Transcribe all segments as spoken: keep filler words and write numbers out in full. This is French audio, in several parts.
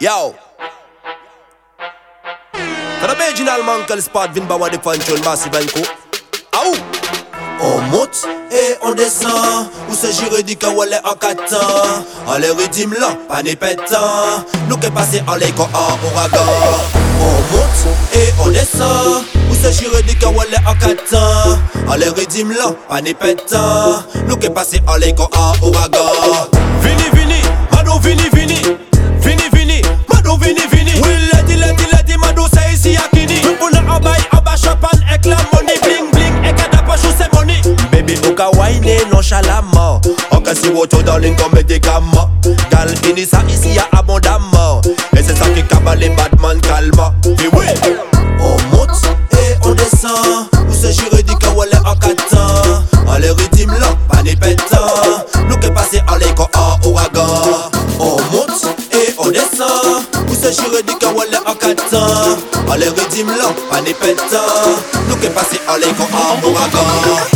Yo. Quand l'original manque spot vin ba wadi fanchol massive and co. Aou. On monte et on descend. Où se juridique ou elle est en quatre ans. Allez rythme là, pas n'est pétant. Nous qui passé en l'écho en ouragan. On monte et on descend. Où se juridique ou elle est en quatre ans. Allez rythme là, pas n'est pétant. Nous qui passé en l'écho en ouragan. Vini vini, Mado vini vini. Vini vini, Mado vini vini. Oui lady lady lady Mado c'est ici à Kini. Nous pour la abaye abaye champagne avec la money bling bling et kada pas chou c'est money. Baby ou ka wine nonchalamment. On ka si woto darling comme médicament. Gal fini ça ici y'a abondamment. Et c'est ça qui cabale les Batman calma. Et oui, on monte et on descend. Où se juridique ou elle est en quatre ans. On les rythme là, pas n'est pétant. Nous qui passé en l'écho en ouragan. On monte et on descend. Où se juridique ou elle est en quatre ans. On les rythme là, pas n'est pétant. Nous qui passé en l'écho en ouragan.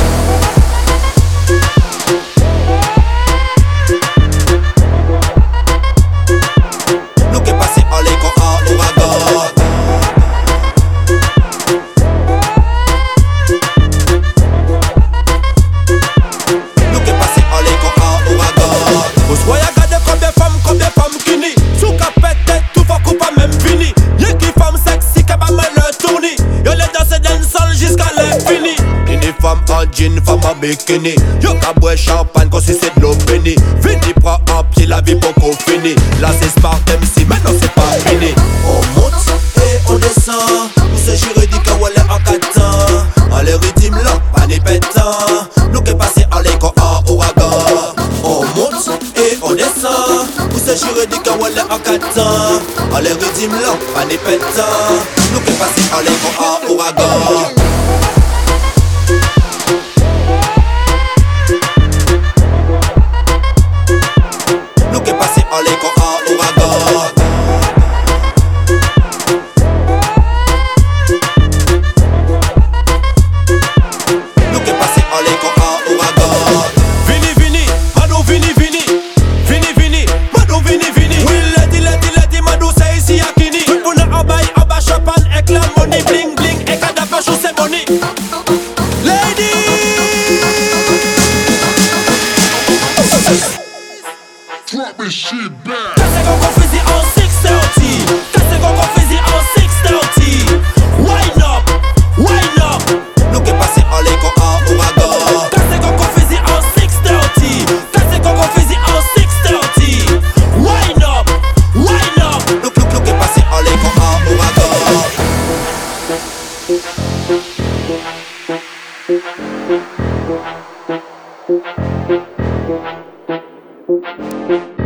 Jean, femme en bikini. Yo ka boire champagne quand c'est de l'eau bénie. Vini prend un pied la vie pour qu'on finisse. Là c'est Spartan si maintenant c'est pas fini. On monte et on descend. Où se juridique ou elle est en quatre ans. On les rythme là, pas n'est pétant. Nous qui passé en l'écho en ouragan. On monte et on descend. Où se juridique ou elle est en quatre ans. On les rythme là, pas n'est pétant. Nous qui passé en l'écho en ouragan. Drop this shit back. Casse qu'on confise en six thirty. Casse qu'on confise en six thirty. Wind up, wind up. Nous qui passé en l'écho en ouragan. Casse qu'on confise en six thirty. Casse qu'on confise en six thirty. Wind up, wind up. Nous nous nous qui passé en l'écho en ouragan.